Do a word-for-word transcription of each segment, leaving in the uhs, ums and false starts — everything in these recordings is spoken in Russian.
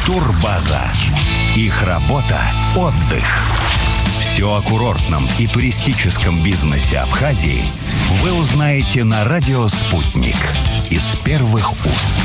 Турбаза. Их работа – отдых. Все о курортном и туристическом бизнесе Абхазии вы узнаете на радио «Спутник» из первых уст.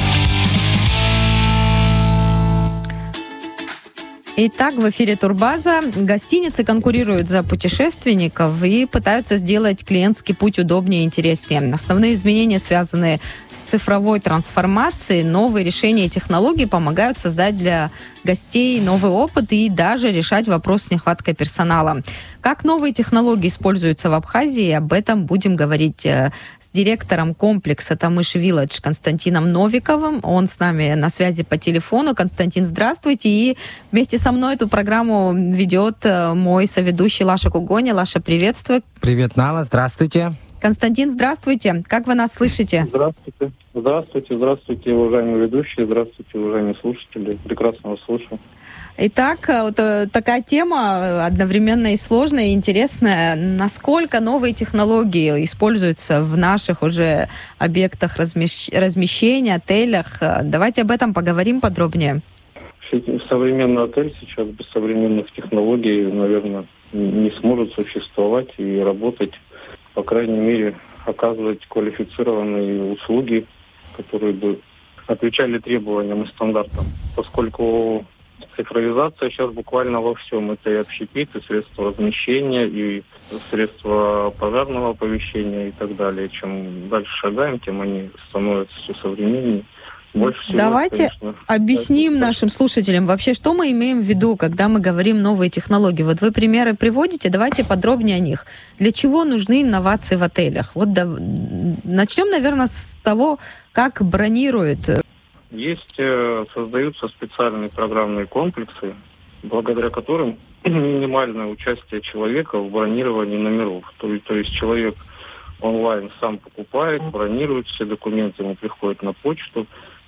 Итак, в эфире Турбаза. Гостиницы конкурируют за путешественников и пытаются сделать клиентский путь удобнее и интереснее. Основные изменения, связанные с цифровой трансформацией, новые решения и технологии помогают создать для гостей новый опыт и даже решать вопрос с нехваткой персонала. Как новые технологии используются в Абхазии, об этом будем говорить с директором комплекса Тамыш Вилледж Константином Новиковым. Он с нами на связи по телефону. Константин, здравствуйте. И вместе со мной эту программу ведет мой соведущий Лаша Кугоня. Лаша, приветствую. Привет, Нала, здравствуйте. Константин, здравствуйте. Как вы нас слышите? Здравствуйте. Здравствуйте, здравствуйте, уважаемые ведущие, здравствуйте, уважаемые слушатели. Прекрасно вас слышу. Итак, вот такая тема одновременно и сложная, и интересная. Насколько новые технологии используются в наших уже объектах размещ... размещения, отелях? Давайте об этом поговорим подробнее. Современный отель сейчас без современных технологий, наверное, не сможет существовать и работать, по крайней мере, оказывать квалифицированные услуги, которые бы отвечали требованиям и стандартам. Поскольку цифровизация сейчас буквально во всем. Это и общепит, и средства размещения, и средства пожарного оповещения и так далее. Чем дальше шагаем, тем они становятся все современнее. Больше всего, Давайте конечно, объясним это... нашим слушателям вообще, что мы имеем в виду, когда мы говорим новые технологии. Вот вы примеры приводите, давайте подробнее о них. Для чего нужны инновации в отелях? Вот да... начнем, наверное, с того, как бронируют. Есть, э, создаются специальные программные комплексы, благодаря которым минимальное участие человека в бронировании номеров. То, то есть человек онлайн сам покупает, бронирует все документы, ему приходят на почту,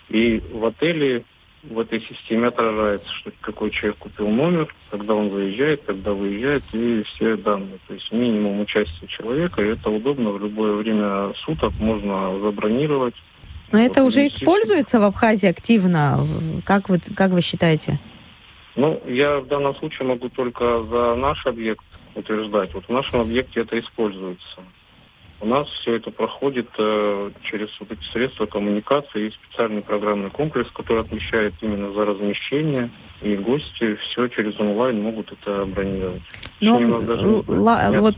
и в отеле в этой системе отражается, что какой человек купил номер, когда он заезжает, когда выезжает, и все данные. То есть минимум участия человека, и это удобно в любое время суток, можно забронировать. Но вот это уже используется в Абхазии активно? Как вы, как вы считаете? Ну, я в данном случае могу только за наш объект утверждать. Вот в нашем объекте это используется. У нас все это проходит э, через вот эти средства коммуникации. Есть специальный программный комплекс, который отвечает именно за размещение. И гости все через онлайн могут это бронировать. Но, даже л- вот...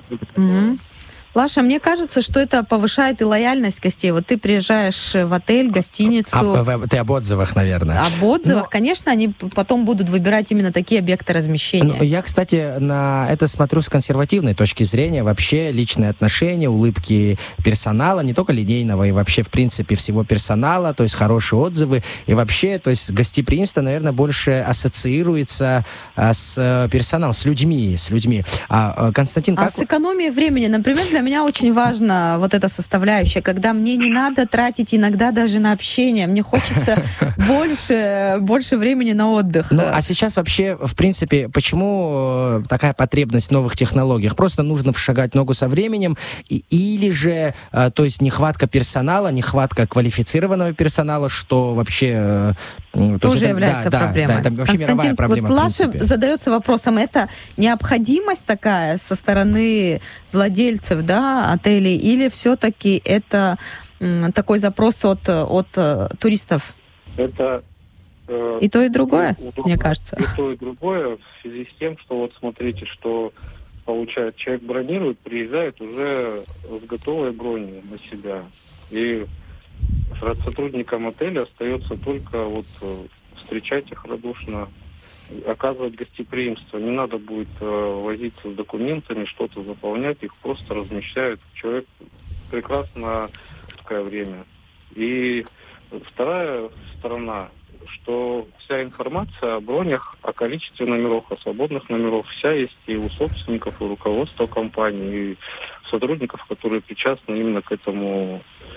Лаша, мне кажется, что это повышает и лояльность гостей. Вот ты приезжаешь в отель, гостиницу... А, ты об отзывах, наверное. Об отзывах, Но... конечно, они потом будут выбирать именно такие объекты размещения. Ну, я, кстати, на это смотрю с консервативной точки зрения. Вообще личные отношения, улыбки персонала, не только линейного, и вообще, в принципе, всего персонала, то есть хорошие отзывы. И вообще, то есть гостеприимство, наверное, больше ассоциируется а, с персоналом, с людьми, с людьми. А, Константин, как... А с экономией времени, например, для меня очень важна вот эта составляющая, когда мне не надо тратить иногда даже на общение, мне хочется больше, больше времени на отдых. Ну, а сейчас вообще, в принципе, почему такая потребность в новых технологиях? Просто нужно шагать ногу со временем, и, или же, то есть, нехватка персонала, нехватка квалифицированного персонала, что вообще... Тоже это, является да, проблемой. Да, да, это вообще мировая проблема, вот Лаша задается вопросом, это необходимость такая со стороны владельцев, да, отелей, или все-таки это м, такой запрос от, от э, туристов? Это э, и то, и другое, удобно, мне кажется. И то, и другое в связи с тем, что вот смотрите, что получает, человек бронирует, приезжает уже с готовой броней на себя. И сотрудникам отеля остается только вот встречать их радушно, оказывать гостеприимство. Не надо будет э, возиться с документами, что-то заполнять, их просто размещают. Человек прекрасно в такое время. И вторая сторона, что вся информация о бронях, о количестве номеров, о свободных номеров, вся есть и у собственников, и у руководства компании, и сотрудников, которые причастны именно к этому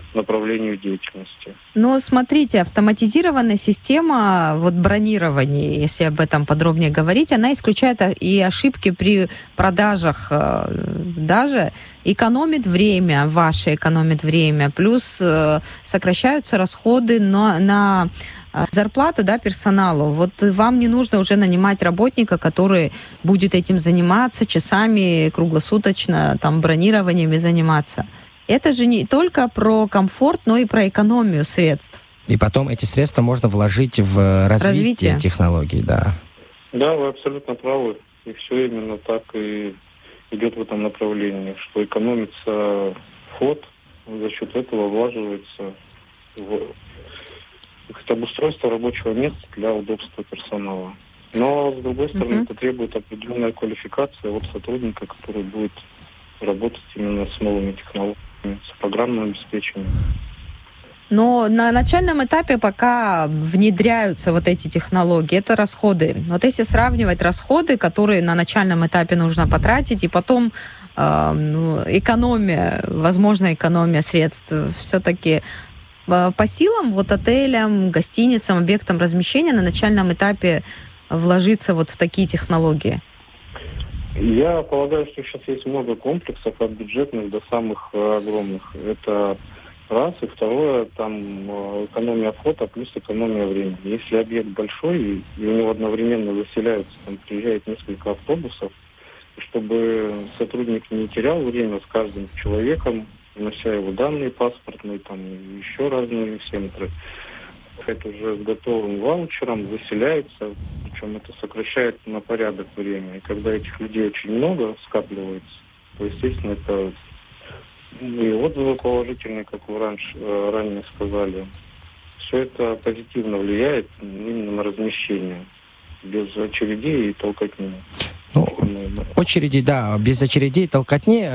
направлению деятельности. Но смотрите, автоматизированная система вот бронирования, если об этом подробнее говорить, она исключает и ошибки при продажах, даже экономит время, ваше экономит время, плюс сокращаются расходы на, на зарплату, да, персоналу. Вот вам не нужно уже нанимать работника, который будет этим заниматься часами, круглосуточно, там, бронированиями заниматься. Это же не только про комфорт, но и про экономию средств. И потом эти средства можно вложить в развитие, развитие. технологий, да. Да, вы абсолютно правы. И все именно так и идет в этом направлении, что экономится ход, за счет этого влаживается в обустройство рабочего места для удобства персонала. Но, с другой стороны, uh-huh. это требует определенной квалификации от сотрудника, который будет работать именно с новыми технологиями, с программным обеспечением. Но на начальном этапе, пока внедряются вот эти технологии, это расходы. Вот если сравнивать расходы, которые на начальном этапе нужно потратить, и потом э, ну, экономия, возможно, экономия средств, все-таки э, по силам вот отелям, гостиницам, объектам размещения на начальном этапе вложиться вот в такие технологии? Я полагаю, что сейчас есть много комплексов от бюджетных до самых э, огромных. Это раз. И второе, там экономия фото плюс экономия времени. Если объект большой, и, и у него одновременно заселяются, там приезжает несколько автобусов, чтобы сотрудник не терял время с каждым человеком, внося его данные паспортные, там еще разные центры. Это уже с готовым ваучером заселяется, причем это сокращает на порядок время. И когда этих людей очень много скапливается, то, естественно, это и отзывы положительные, как вы раньше, ранее сказали. Все это позитивно влияет именно на размещение, без очередей и толкотни. Ну, очереди, да, без очередей, толкотни.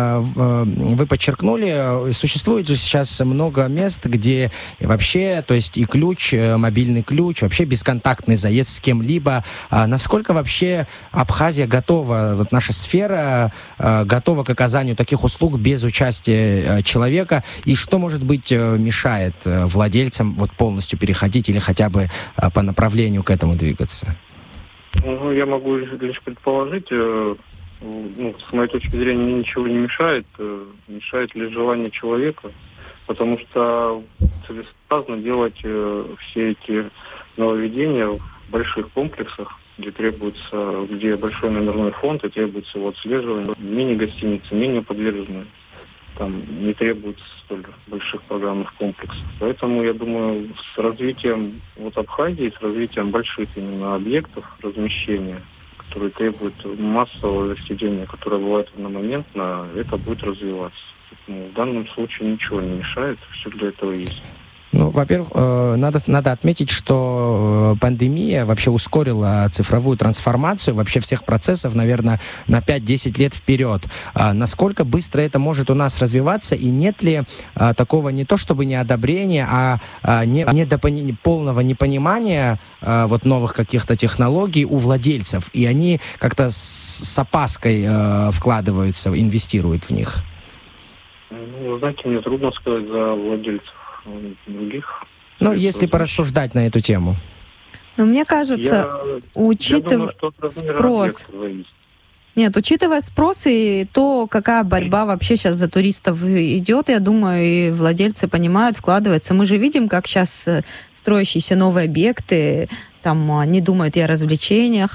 Вы подчеркнули, существует же сейчас много мест, где вообще, то есть и ключ, мобильный ключ, вообще бесконтактный заезд с кем-либо. Насколько вообще Абхазия готова, вот наша сфера готова к оказанию таких услуг без участия человека? И что, может быть, мешает владельцам вот полностью переходить или хотя бы по направлению к этому двигаться? Ну, я могу лишь предположить, э, ну, с моей точки зрения, мне ничего не мешает, э, мешает лишь желание человека, потому что целесообразно делать э, все эти нововведения в больших комплексах, где требуется, где большой номерной фонд и требуется его отслеживание, мини-гостиницы, менее подвержены. Там не требуется столь больших программных комплексов. Поэтому, я думаю, с развитием вот Абхазии, с развитием больших именно объектов размещения, которые требуют массового заселения, которое бывает одномоментно, это будет развиваться. Поэтому в данном случае ничего не мешает, все для этого есть. Ну, во-первых, надо, надо отметить, что пандемия вообще ускорила цифровую трансформацию вообще всех процессов, наверное, на пять-десять лет вперед. А насколько быстро это может у нас развиваться, и нет ли а, такого не то чтобы неодобрения, а, а не, недопони- полного непонимания а, вот новых каких-то технологий у владельцев, и они как-то с, с опаской а, вкладываются, инвестируют в них? Ну, вы знаете, мне трудно сказать за владельцев других. Ну, если порассуждать на эту тему. Но мне кажется, я, учитывая я спрос... Нет, учитывая спрос и то, какая борьба вообще сейчас за туристов идет, я думаю, и владельцы понимают, вкладываются. Мы же видим, как сейчас строящиеся новые объекты, там не думают и о развлечениях,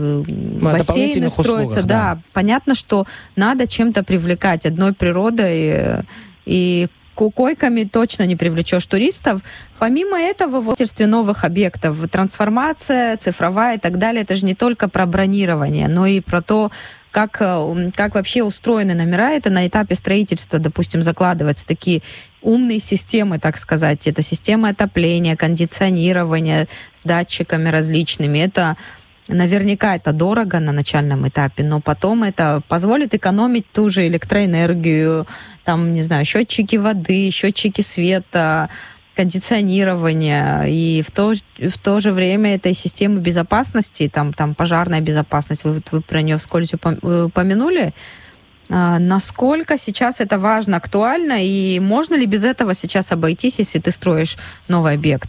бассейны строятся. Услугах, да. да, понятно, что надо чем-то привлекать одной природой и койками точно не привлечешь туристов. Помимо этого, в строительстве новых объектов, трансформация цифровая и так далее, это же не только про бронирование, но и про то, как, как вообще устроены номера. Это на этапе строительства, допустим, закладываются такие умные системы, так сказать. Это система отопления, кондиционирования с датчиками различными. Это наверняка это дорого на начальном этапе, но потом это позволит экономить ту же электроэнергию, там, не знаю, счетчики воды, счетчики света, кондиционирование, и в то, в то же время этой системы безопасности, там, там пожарная безопасность, вы, вы про нее вскользь упомянули, А, насколько сейчас это важно, актуально, и можно ли без этого сейчас обойтись, если ты строишь новый объект?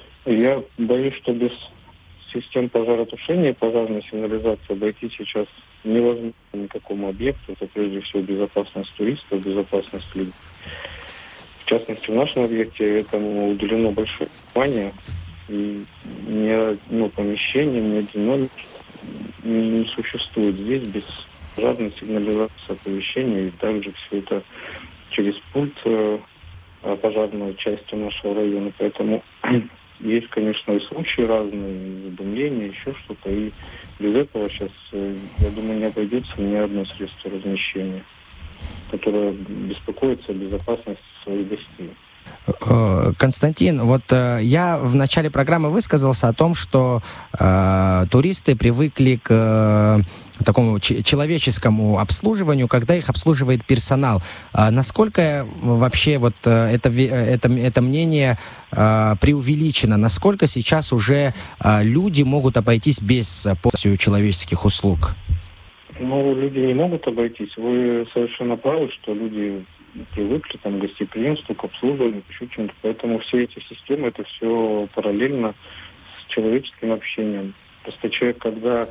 Я боюсь, что без систем пожаротушения и пожарной сигнализации обойтись сейчас невозможно никакому объекту. Это прежде всего безопасность туристов, безопасность людей. В частности, в нашем объекте этому уделено большое внимание. И ни одно помещение, ни один номер не существует здесь без пожарной сигнализации, оповещения. И также все это через пульт э, пожарной части нашего района. Поэтому есть, конечно, и случаи разные, задумления, еще что-то. И без этого сейчас, я думаю, не обойдется ни одно средство размещения, которое беспокоится о безопасности своих гостей. Константин, вот э, я в начале программы высказался о том, что э, туристы привыкли к э, такому ч- человеческому обслуживанию, когда их обслуживает персонал. А насколько вообще вот э, это, это, это мнение э, преувеличено? Насколько сейчас уже э, люди могут обойтись без полностью человеческих услуг? Ну, люди не могут обойтись. Вы совершенно правы, что люди привыкли там, к гостеприимству, к обслуживанию, еще чем-то. Поэтому все эти системы, это все параллельно с человеческим общением. Просто человек, когда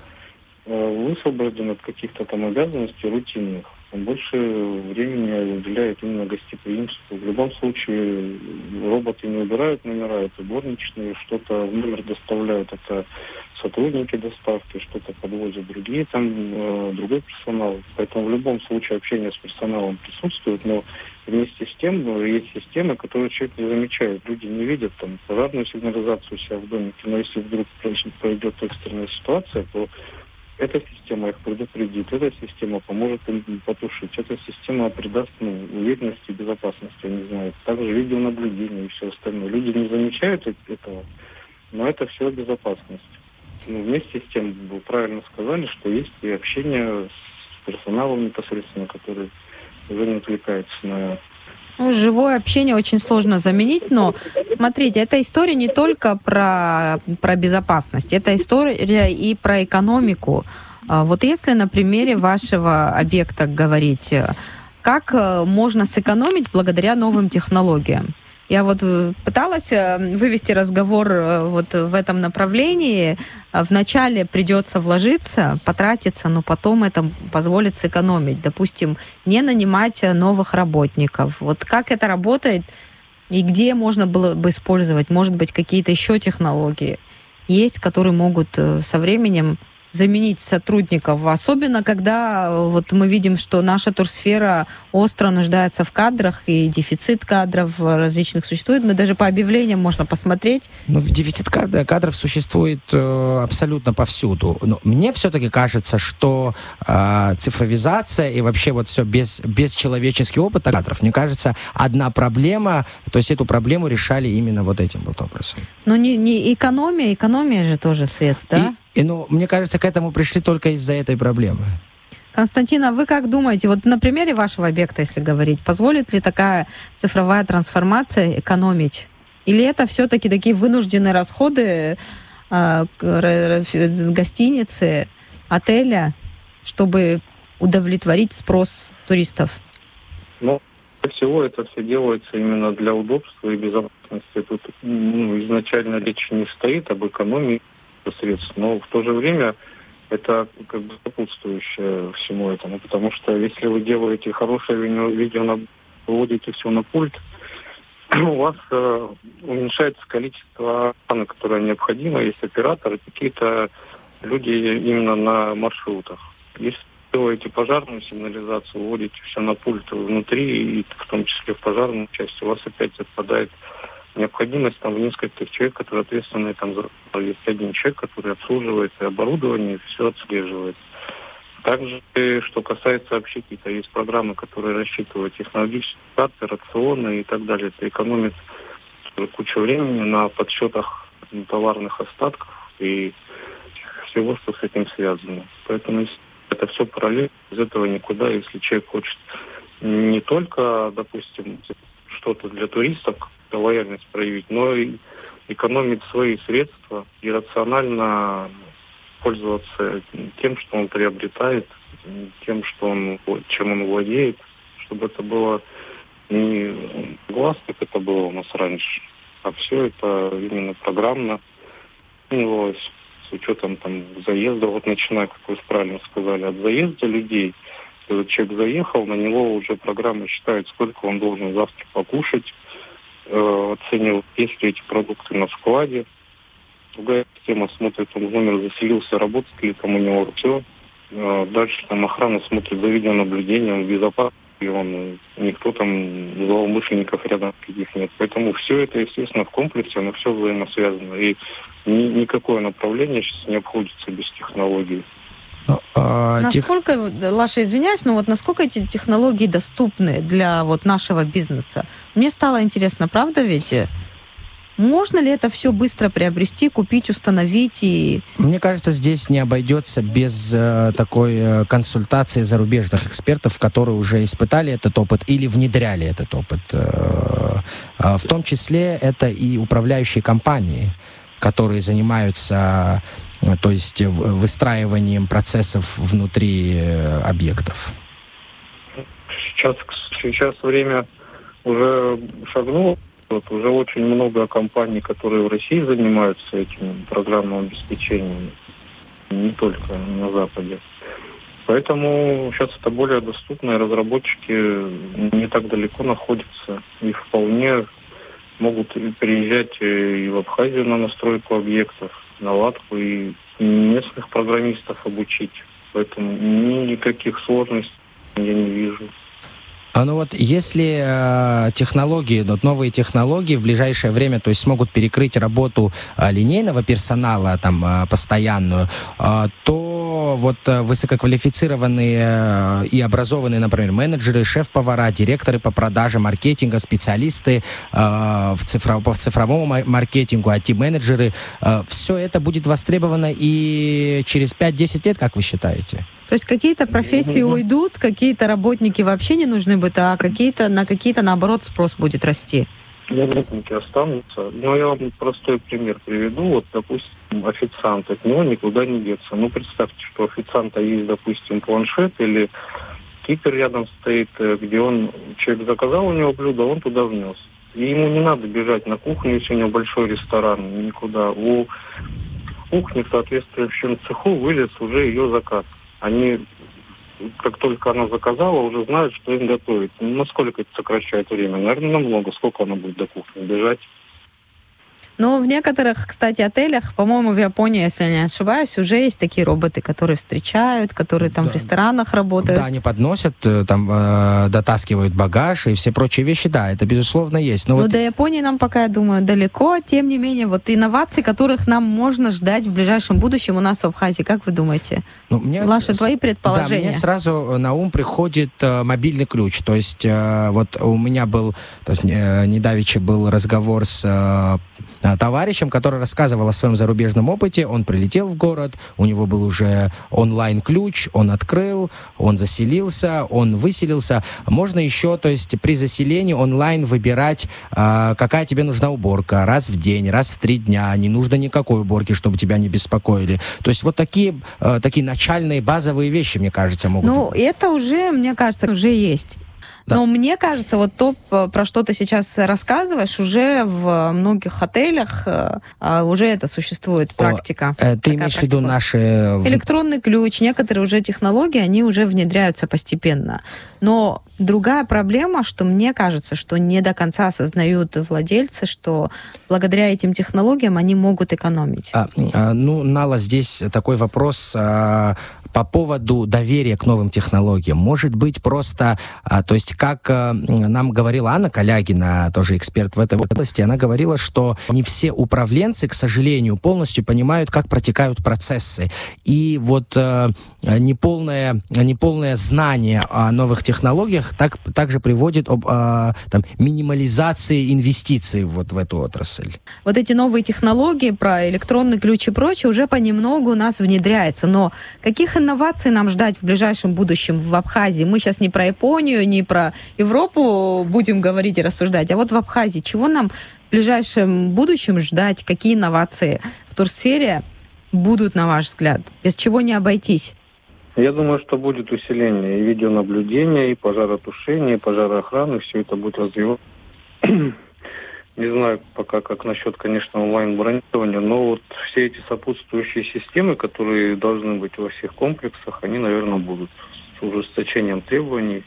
э, высвобожден от каких-то там обязанностей рутинных, он больше времени уделяет именно гостеприимству. В любом случае роботы не убирают номера, это горничные, что-то в номер доставляют, это сотрудники доставки, что-то подвозят другие, там э, другой персонал. Поэтому в любом случае общение с персоналом присутствует, но вместе с тем есть системы, которые человек не замечает. Люди не видят там пожарную сигнализацию у себя в домике, но если вдруг пройдет экстренная ситуация, то эта система их предупредит, эта система поможет им потушить, эта система придаст ну, уверенности и безопасности, я не знаю. Также видеонаблюдение и все остальное. Люди не замечают этого, но это все безопасность. Ну, вместе с тем, вы правильно сказали, что есть и общение с персоналом непосредственно, который уже не отвлекается на... Ну, живое общение очень сложно заменить, но смотрите, эта история не только про, про безопасность, это история и про экономику. Вот если на примере вашего объекта говорить, как можно сэкономить благодаря новым технологиям? Я вот пыталась вывести разговор вот в этом направлении. Вначале придется вложиться, потратиться, но потом это позволит сэкономить. Допустим, не нанимать новых работников. Вот как это работает и где можно было бы использовать? Может быть, какие-то еще технологии есть, которые могут со временем заменить сотрудников, особенно когда вот мы видим, что наша турсфера остро нуждается в кадрах, и дефицит кадров различных существует, но даже по объявлениям можно посмотреть. Ну, дефицит кадров, кадров существует э, абсолютно повсюду. Но мне все-таки кажется, что э, цифровизация и вообще вот все без, без человеческий опыт кадров, мне кажется, одна проблема, то есть эту проблему решали именно вот этим вот образом. Но не, не экономия, экономия же тоже средств, да? И, ну, мне кажется, к этому пришли только из-за этой проблемы. Константин, а вы как думаете, вот на примере вашего объекта, если говорить, позволит ли такая цифровая трансформация экономить? Или это все-таки такие вынужденные расходы э, гостиницы, отеля, чтобы удовлетворить спрос туристов? Ну, прежде всего, это все делается именно для удобства и безопасности. Тут ну, изначально речь не стоит об экономии средств, но в то же время это как бы сопутствующее всему этому, потому что если вы делаете хорошее видео, выводите все на пульт, у вас э, уменьшается количество охраны, которое необходимо, есть операторы, какие-то люди именно на маршрутах. Если вы делаете пожарную сигнализацию, выводите все на пульт внутри, и в том числе в пожарную часть, у вас опять отпадает необходимость там в нескольких человек, которые ответственны там за... Есть один человек, который обслуживает и оборудование, и все отслеживает. Также, что касается общепита, есть программы, которые рассчитывают технологические карты, рационы и так далее. Это экономит кучу времени на подсчетах товарных остатков и всего, что с этим связано. Поэтому это все параллельно, из этого никуда. Если человек хочет не только, допустим, что-то для туристов, лояльность проявить, но и экономить свои средства и рационально пользоваться тем, что он приобретает, тем, что он, чем он владеет, чтобы это было не глаз, как это было у нас раньше, а все это именно программно тренировалось с учетом там заезда, вот начиная, как вы правильно сказали, от заезда людей. Когда человек заехал, на него уже программа считает, сколько он должен завтра покушать, э, оценивает, есть ли эти продукты на складе. Другая система смотрит, он в номер заселился, работает ли там у него все. Э, дальше там охрана смотрит за видеонаблюдением, безопасно ли он, никто там злоумышленников рядом каких нет. Поэтому все это, естественно, в комплексе, оно все взаимосвязано. И ни, никакое направление сейчас не обходится без технологий. А, насколько, тех... Лаша, извиняюсь, но вот насколько эти технологии доступны для вот нашего бизнеса? Мне стало интересно, правда ведь? Можно ли это все быстро приобрести, купить, установить? И... Мне кажется, здесь не обойдется без э, такой э, консультации зарубежных экспертов, которые уже испытали этот опыт или внедряли этот опыт. Э, э, в том числе это и управляющие компании, которые занимаются, э, то есть выстраиванием процессов внутри э, объектов. Сейчас, сейчас время уже шагнуло. Вот уже очень много компаний, которые в России занимаются этим программным обеспечением, не только на Западе. Поэтому сейчас это более доступно, и разработчики не так далеко находятся, и вполне могут приезжать и в Абхазию на настройку объектов, наладку, и местных программистов обучить. Поэтому никаких сложностей я не вижу. А ну вот если э, технологии, вот новые технологии в ближайшее время, то есть смогут перекрыть работу э, линейного персонала там э, постоянную, э, то вот э, высококвалифицированные э, и образованные, например, менеджеры, шеф-повара, директоры по продажам, маркетинга, специалисты э, в цифров, по цифровому маркетингу, ай ти-менеджеры, э, все это будет востребовано и через пять-десять лет, как вы считаете? То есть какие-то профессии уйдут, какие-то работники вообще не нужны будут, а какие-то, на какие-то, наоборот, спрос будет расти? Работники останутся. Но я вам простой пример приведу. Вот, допустим, официант, от него никуда не деться. Ну, представьте, что у официанта есть, допустим, планшет или кипер рядом стоит, где он, человек заказал у него блюдо, он туда внес. И ему не надо бежать на кухню, если у него большой ресторан, никуда. У кухни в соответствующем цеху вылез уже ее заказ. Они, как только она заказала, уже знают, что им готовить. Насколько это сокращает время? Наверное, намного. Сколько она будет до кухни бежать? Но в некоторых, кстати, отелях, по-моему, в Японии, если я не ошибаюсь, уже есть такие роботы, которые встречают, которые там да. в ресторанах работают. Да, они подносят, там э, дотаскивают багаж и все прочие вещи. Да, это безусловно есть. Но ну, вот... до Японии нам пока, я думаю, далеко. Тем не менее, вот инноваций, которых нам можно ждать в ближайшем будущем у нас в Абхазии. Как вы думаете? Ну, мне Лаша, с... твои предположения? Да, мне сразу на ум приходит э, мобильный ключ. То есть э, вот у меня был, то есть, э, недавеча был разговор с э, товарищем, который рассказывал о своем зарубежном опыте. Он прилетел в город, у него был уже онлайн-ключ, он открыл, он заселился, он выселился. Можно еще, то есть при заселении онлайн выбирать, э, какая тебе нужна уборка. Раз в день, раз в три дня. Не нужно никакой уборки, чтобы тебя не беспокоили. То есть вот такие, э, такие начальные базовые вещи, мне кажется, могут... Ну, это уже, мне кажется, уже есть. Да. Но мне кажется, вот то, про что ты сейчас рассказываешь, уже в многих отелях уже это существует, практика. О, ты имеешь в виду наши... Электронный ключ, некоторые уже технологии, они уже внедряются постепенно. Но другая проблема, что мне кажется, что не до конца осознают владельцы, что благодаря этим технологиям они могут экономить. А, а, ну, Нала, здесь такой вопрос... А... По поводу доверия к новым технологиям. Может быть, просто, а, то есть, как а, нам говорила Анна Калягина, тоже эксперт в этой области, она говорила, что не все управленцы, к сожалению, полностью понимают, как протекают процессы. И вот а, неполное, неполное знание о новых технологиях так, также приводит к а, минимализации инвестиций вот в эту отрасль. Вот эти новые технологии про электронный ключ и прочее уже понемногу у нас внедряется. Но каких инноваций нам ждать в ближайшем будущем в Абхазии? Мы сейчас не про Японию, не про Европу будем говорить и рассуждать, а вот в Абхазии. Чего нам в ближайшем будущем ждать? Какие инновации в турсфере будут, на ваш взгляд? Без чего не обойтись? Я думаю, что будет усиление и видеонаблюдения, и пожаротушения, и пожароохраны. Все это будет развиваться. Не знаю пока, как насчет, конечно, онлайн-бронирования, но вот все эти сопутствующие системы, которые должны быть во всех комплексах, они, наверное, будут с ужесточением требований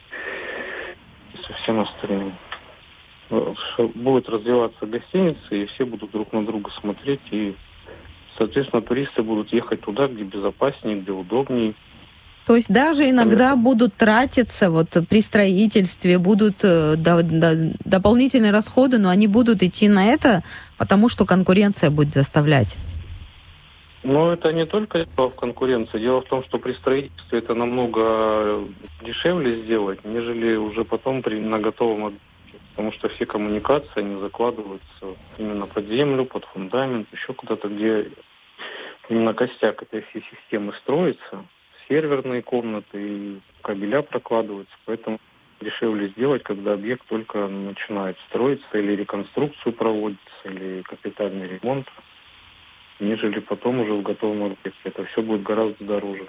и со всем остальным. Будет развиваться гостиница, и все будут друг на друга смотреть, и, соответственно, туристы будут ехать туда, где безопаснее, где удобнее. То есть даже иногда будут тратиться вот при строительстве, будут э, до, до, дополнительные расходы, но они будут идти на это, потому что конкуренция будет заставлять. Но это не только дело в конкуренции. Дело в том, что при строительстве это намного дешевле сделать, нежели уже потом при, на готовом объекте. Потому что все коммуникации, они закладываются именно под землю, под фундамент, еще куда-то, где именно костяк этой всей системы строится. Серверные комнаты и кабеля прокладываются, поэтому дешевле сделать, когда объект только начинает строиться, или реконструкцию проводится, или капитальный ремонт, нежели потом уже в готовом объекте. Это все будет гораздо дороже.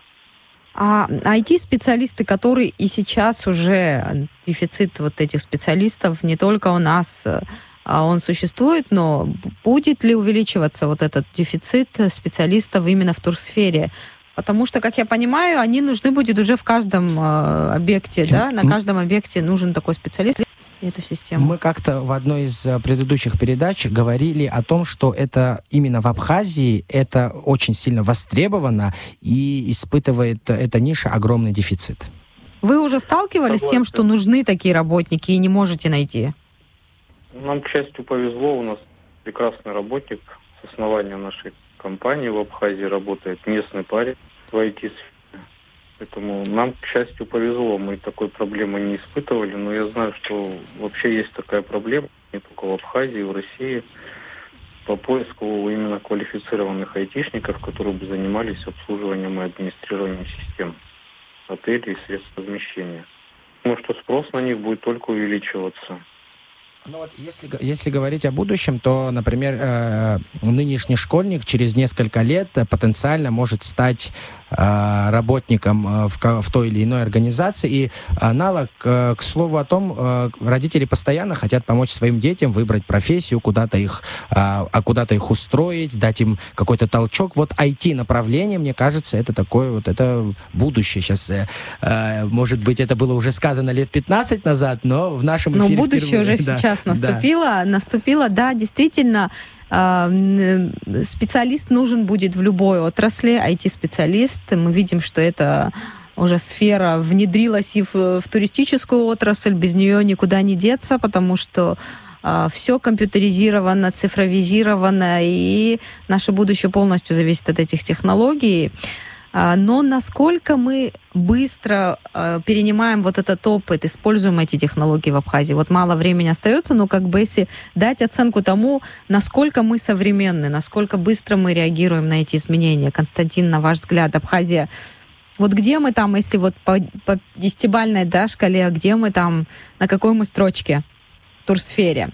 А ай ти-специалисты, которые и сейчас уже дефицит вот этих специалистов не только у нас, а он существует, но будет ли увеличиваться вот этот дефицит специалистов именно в турсфере? Потому что, как я понимаю, они нужны будут уже в каждом э, объекте, да? На каждом объекте нужен такой специалист и эту систему. Мы как-то в одной из предыдущих передач говорили о том, что это именно в Абхазии это очень сильно востребовано и испытывает эта ниша огромный дефицит. Вы уже сталкивались Согласен. с тем, что нужны такие работники и не можете найти? Нам, к счастью, повезло. У нас прекрасный работник с основания нашей компании в Абхазии работает, местный парень в ай ти-сфере. Поэтому нам, к счастью, повезло. Мы такой проблемы не испытывали, но я знаю, что вообще есть такая проблема, не только в Абхазии, в России, по поиску именно квалифицированных айтишников, которые бы занимались обслуживанием и администрированием систем отелей и средств размещения. Потому что спрос на них будет только увеличиваться. Ну вот если, если говорить о будущем, то, например, э, нынешний школьник через несколько лет потенциально может стать э, работником в, в той или иной организации. И аналог, э, к слову о том, э, родители постоянно хотят помочь своим детям выбрать профессию, куда-то их, э, а куда-то их устроить, дать им какой-то толчок. Вот ай ти-направление, мне кажется, это такое вот, это будущее. Сейчас, э, э, может быть, это было уже сказано лет пятнадцать назад, но в нашем эфире... Но будущее впервые, уже да. сейчас наступило, да. наступило, да, действительно, специалист нужен будет в любой отрасли, ай ти-специалист. Мы видим, что это уже сфера внедрилась и в, в туристическую отрасль, без нее никуда не деться, потому что э, все компьютеризировано, цифровизировано, и наше будущее полностью зависит от этих технологий. Но насколько мы быстро э, перенимаем вот этот опыт, используем эти технологии в Абхазии? Вот мало времени остается, но как бы если дать оценку тому, насколько мы современны, насколько быстро мы реагируем на эти изменения. Константин, на ваш взгляд, Абхазия, вот где мы там, если вот по, по десятибалльной, да, шкале, где мы там, на какой мы строчке в турсфере?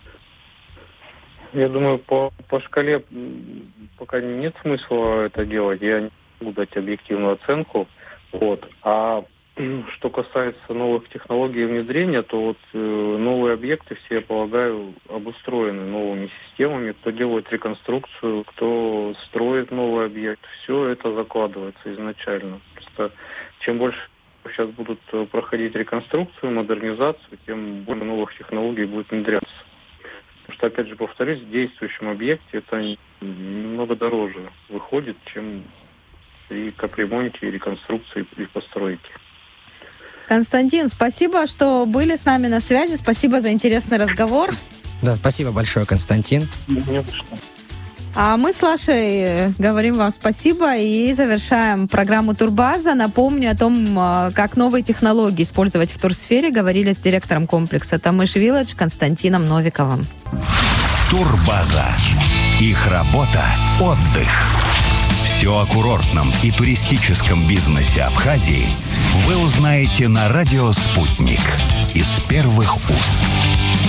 Я думаю, по, по шкале пока нет смысла это делать. Я не дать объективную оценку. Вот. А что касается новых технологий внедрения, то вот э, новые объекты все, я полагаю, обустроены новыми системами. Кто делает реконструкцию, кто строит новый объект, все это закладывается изначально. Просто чем больше сейчас будут проходить реконструкцию, модернизацию, тем больше новых технологий будет внедряться. Потому что, опять же, повторюсь, в действующем объекте это немного дороже выходит, чем и капремонте, и реконструкции, и постройки. Константин, спасибо, что были с нами на связи. Спасибо за интересный разговор. Да, спасибо большое, Константин. А мы с Лашей говорим вам спасибо и завершаем программу «Турбаза». Напомню о том, как новые технологии использовать в турсфере, говорили с директором комплекса Тамыш Вилледж Константином Новиковым. Турбаза. Их работа – отдых. Все о курортном и туристическом бизнесе Абхазии вы узнаете на радио «Спутник» из первых уст.